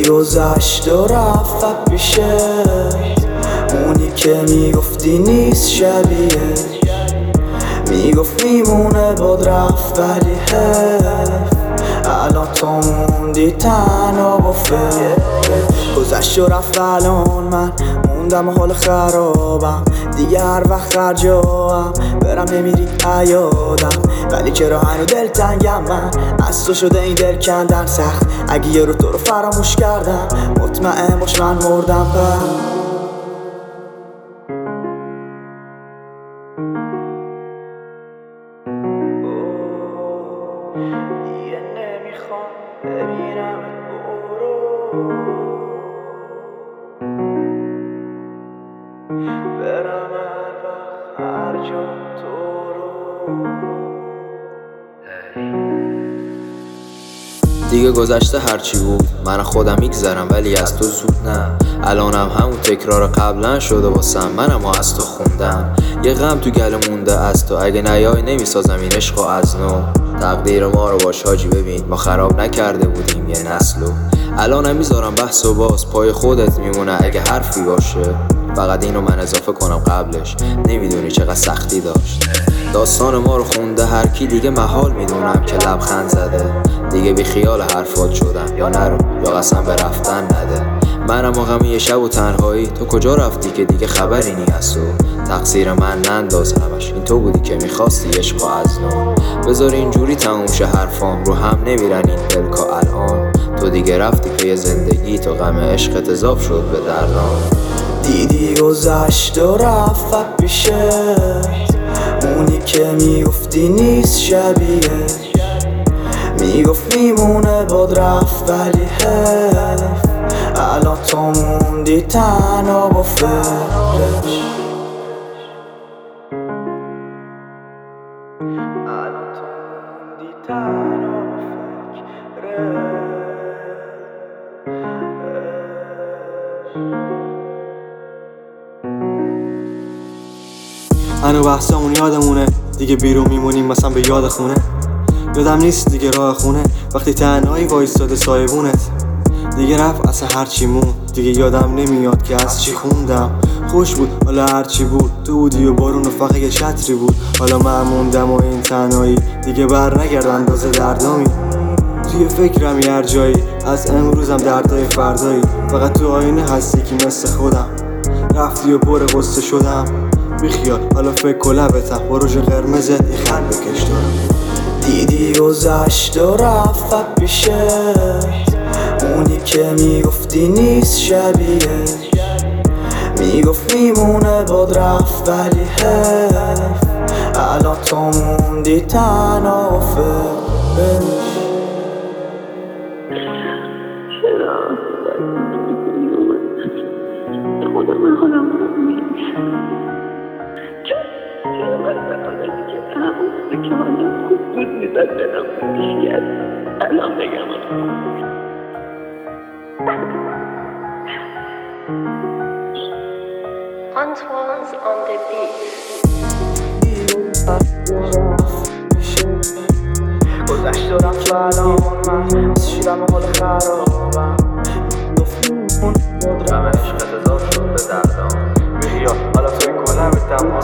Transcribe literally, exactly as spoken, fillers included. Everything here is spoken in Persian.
گذشت و رفت پیشت، اونی که میگفتی نیست شبیه، میگفت میمونه باد رفت ولی حیف، الان تو موندی تنها با فکر. گذشت و رفت الان من موندم حال خرابم، دیگه هر وقت هر جاام برم نمیری یادم، ولی چرا هنو دلتنگم من از تو شده این دل کندن سخت. اگه یه رو تو رو فراموش کردم مطمئن باش من مردم. پر دیگه نمیخوام ببینمت، برو برم هر وقت هر جا تو رو. دیگه گذشته هرچی بود من خودم میگذرم ولی از تو زود نه، الانم همون تکرار قبلا شده واسم، منم از تو خوندم یه غم تو گله مونده از تو، اگه نیای نمیسازم این عشقو از نو. تقدیر ما رو باش حاجی ببین، ما خراب نکرده بودیم یه نسلو، الانم میذارم بحث و باز پای خودت میمونه اگه حرفی باشه، فقط اینو من اضافه کنم قبلش نمیدونی چقدر سختی داشت. داستان ما رو خونده هر کی دیگه محال میدونم که لبخند زده، دیگه بی خیال حرفات شدم یا نرو یا قسم به رفتن نده. منم غم یه شب و تنهایی، تو کجا رفتی که دیگه خبری نی از تو، تقصیر من ننداز همش این تو بودی که میخواستی عشقو از نو. بذار اینجوری تموم شه حرفام، رو هم نمیرن این پلکا الان، تو دیگه رفتی پی زندگی تو غم عشقت اضاف شد به دردام. دیدی گذشت و رفت پیشت، اونی که میگفتی نیست شبیه، میگفت میمونه باد رفت ولی حیف، الان تو موندی تنها با فکرش، الان تو موندی تنها با فکرش. هنو بحثامون یادمونه دیگه بیرون میمونیم مثلا به یاد خونه، یادم نیست دیگه راه خونه وقتی تنهایی وایستاده سایبونت، دیگه رفت اصلا هرچی مون دیگه یادم نمیاد که از چی خوندم. خوش بود حالا هرچی بود، تو بودی و بارون و فقط یه شطری بود، حالا من موندم و این تنهایی دیگه بر نگرد اندازه دردامی، توی فکرم هر جایی از امروزم دردای فردایی، فقط تو آینه هستی که مثل خودم رفتی و پر قصه شدم. بیخیال حالا فکر و لبتم با روژ قرمزت یه خط بکش دارم. دیدی گذشت و رفت پیشت، اونی که میگفتی نیست شبیه، میگفت میمونه باد رفت ولی حیف، الان تو موندی تنها و فکرش. خدا من حالم خوب نیست، چرا من بخواهدی که همون که حالم خوب بود میزد بدم بیشتر الان بگم Antoine's on the beat. گذشت و رفت الان من شیرم حال خرابم، غم عشقت اضاف شد به دردام. بیخیال حالا فکر کنم